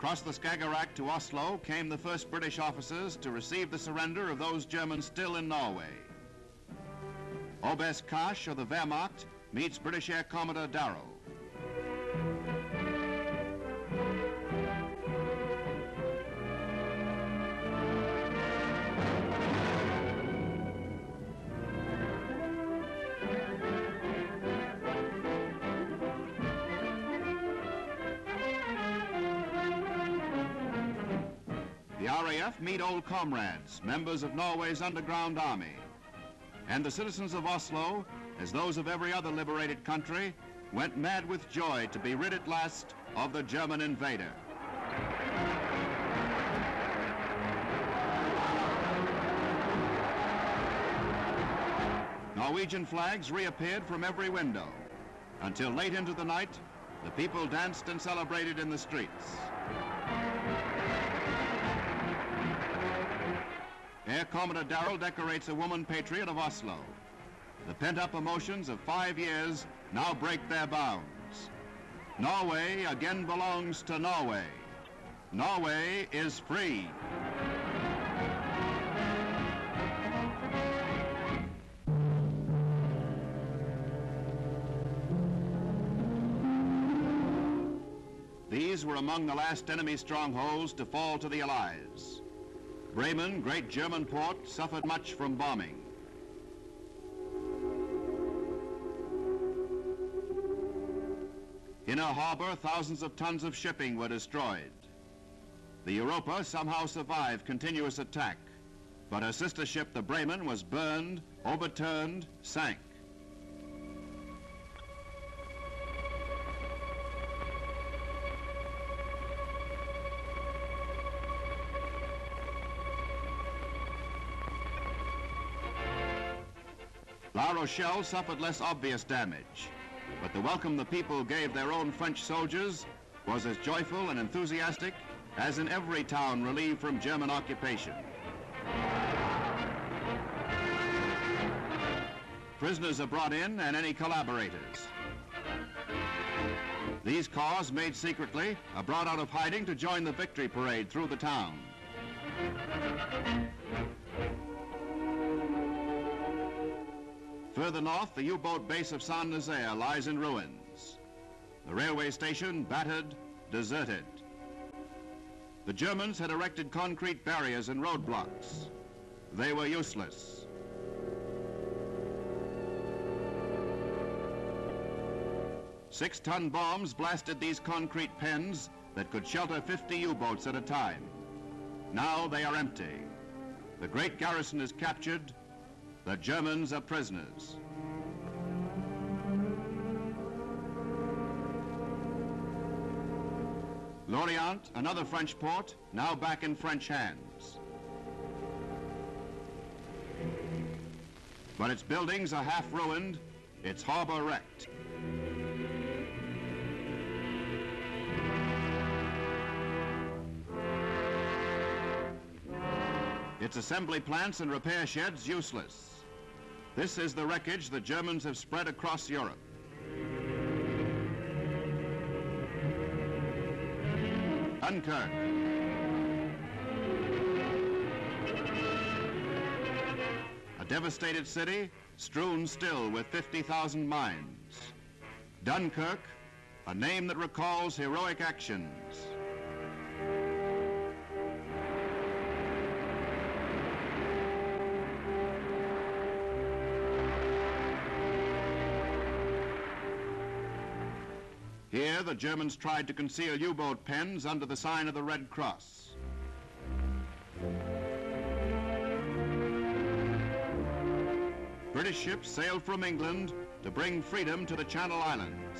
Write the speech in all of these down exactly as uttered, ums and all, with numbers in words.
Across the Skagerrak to Oslo came the first British officers to receive the surrender of those Germans still in Norway. Oberst Kasch of the Wehrmacht meets British Air Commodore Darrell. The R A F meet old comrades, members of Norway's underground army. And the citizens of Oslo, as those of every other liberated country, went mad with joy to be rid at last of the German invader. Norwegian flags reappeared from every window. Until late into the night, the people danced and celebrated in the streets. Air Commodore Darrell decorates a woman patriot of Oslo. The pent-up emotions of five years now break their bounds. Norway again belongs to Norway. Norway is free. These were among the last enemy strongholds to fall to the Allies. Bremen, great German port, suffered much from bombing. In her harbor, thousands of tons of shipping were destroyed. The Europa somehow survived continuous attack, but her sister ship, the Bremen, was burned, overturned, sank. La Rochelle suffered less obvious damage, but the welcome the people gave their own French soldiers was as joyful and enthusiastic as in every town relieved from German occupation. Prisoners are brought in and any collaborators. These cars, made secretly, are brought out of hiding to join the victory parade through the town. Further north, the U-boat base of Saint-Nazaire lies in ruins. The railway station battered, deserted. The Germans had erected concrete barriers and roadblocks. They were useless. Six-ton bombs blasted these concrete pens that could shelter fifty U-boats at a time. Now they are empty. The great garrison is captured. The Germans are prisoners. Lorient, another French port, now back in French hands. But its buildings are half ruined, its harbor wrecked. Its assembly plants and repair sheds useless. This is the wreckage the Germans have spread across Europe. Dunkirk. A devastated city, strewn still with fifty thousand mines. Dunkirk, a name that recalls heroic actions. Here, the Germans tried to conceal U-boat pens under the sign of the Red Cross. British ships sailed from England to bring freedom to the Channel Islands.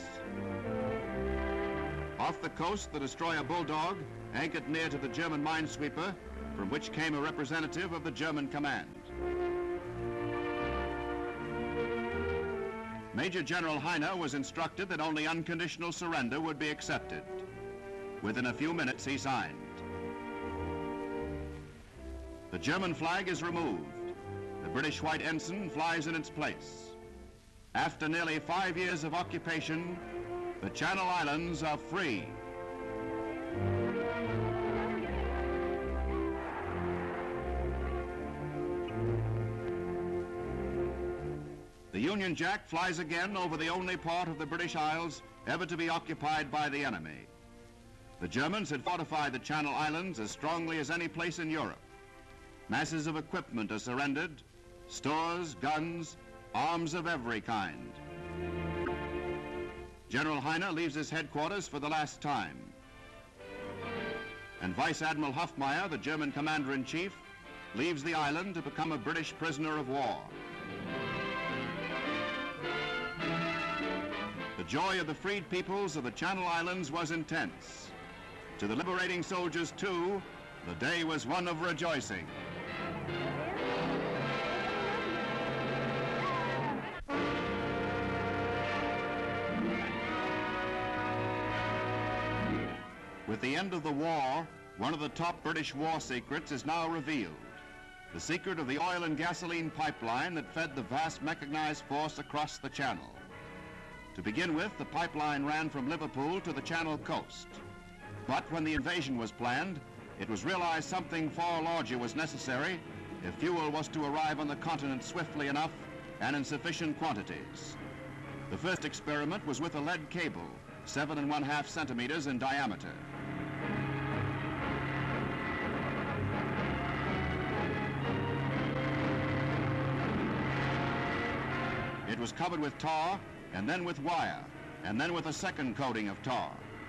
Off the coast, the destroyer Bulldog anchored near to the German minesweeper, from which came a representative of the German command. Major General Heine was instructed that only unconditional surrender would be accepted. Within a few minutes, he signed. The German flag is removed. The British white ensign flies in its place. After nearly five years of occupation, the Channel Islands are free. Union Jack flies again over the only part of the British Isles ever to be occupied by the enemy. The Germans had fortified the Channel Islands as strongly as any place in Europe. Masses of equipment are surrendered, stores, guns, arms of every kind. General Heine leaves his headquarters for the last time. And Vice Admiral Hofmeyer, the German commander-in-chief, leaves the island to become a British prisoner of war. The joy of the freed peoples of the Channel Islands was intense. To the liberating soldiers, too, the day was one of rejoicing. With the end of the war, one of the top British war secrets is now revealed. The secret of the oil and gasoline pipeline that fed the vast mechanized force across the Channel. To begin with, the pipeline ran from Liverpool to the Channel coast. But when the invasion was planned, it was realized something far larger was necessary if fuel was to arrive on the continent swiftly enough and in sufficient quantities. The first experiment was with a lead cable, seven and one half centimeters in diameter. It was covered with tar, and then with wire, and then with a second coating of tar.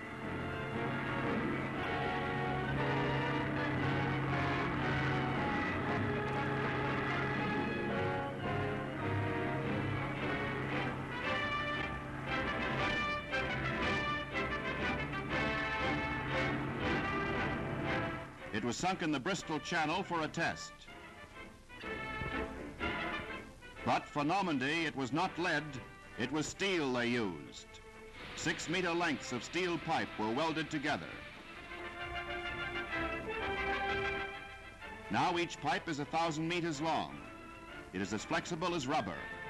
It was sunk in the Bristol Channel for a test. But for Normandy, it was not lead, it was steel they used. Six meter lengths of steel pipe were welded together. Now each pipe is a thousand meters long. It is as flexible as rubber.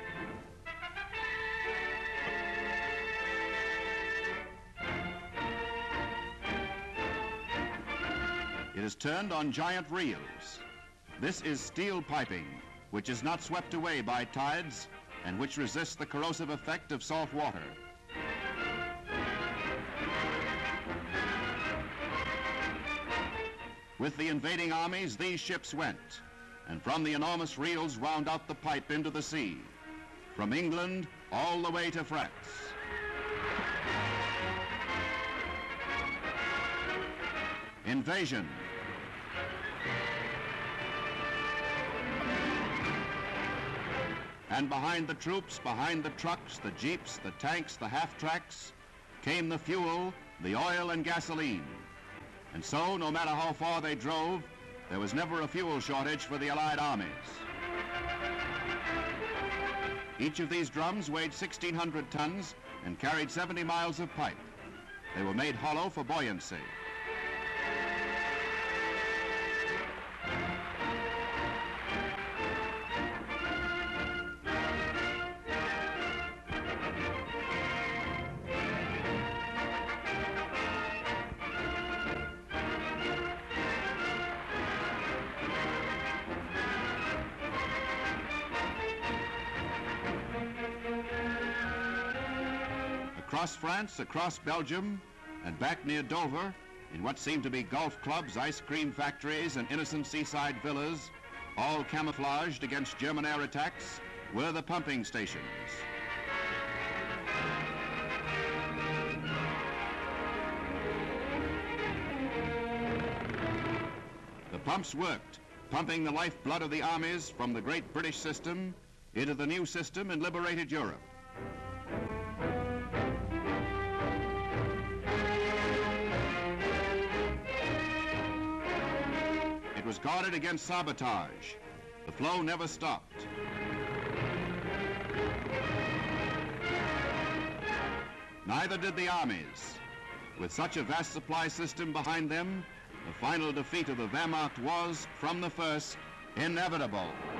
It is turned on giant reels. This is steel piping, which is not swept away by tides and which resists the corrosive effect of salt water. With the invading armies, these ships went, and from the enormous reels wound out the pipe into the sea, from England all the way to France. Invasion. And behind the troops, behind the trucks, the jeeps, the tanks, the half-tracks, came the fuel, the oil and gasoline. And so, no matter how far they drove, there was never a fuel shortage for the Allied armies. Each of these drums weighed sixteen hundred tons and carried seventy miles of pipe. They were made hollow for buoyancy. Across France, across Belgium, and back near Dover, in what seemed to be golf clubs, ice cream factories, and innocent seaside villas, all camouflaged against German air attacks, were the pumping stations. The pumps worked, pumping the lifeblood of the armies from the great British system into the new system in liberated Europe. It was guarded against sabotage. The flow never stopped. Neither did the armies. With such a vast supply system behind them, the final defeat of the Wehrmacht was, from the first, inevitable.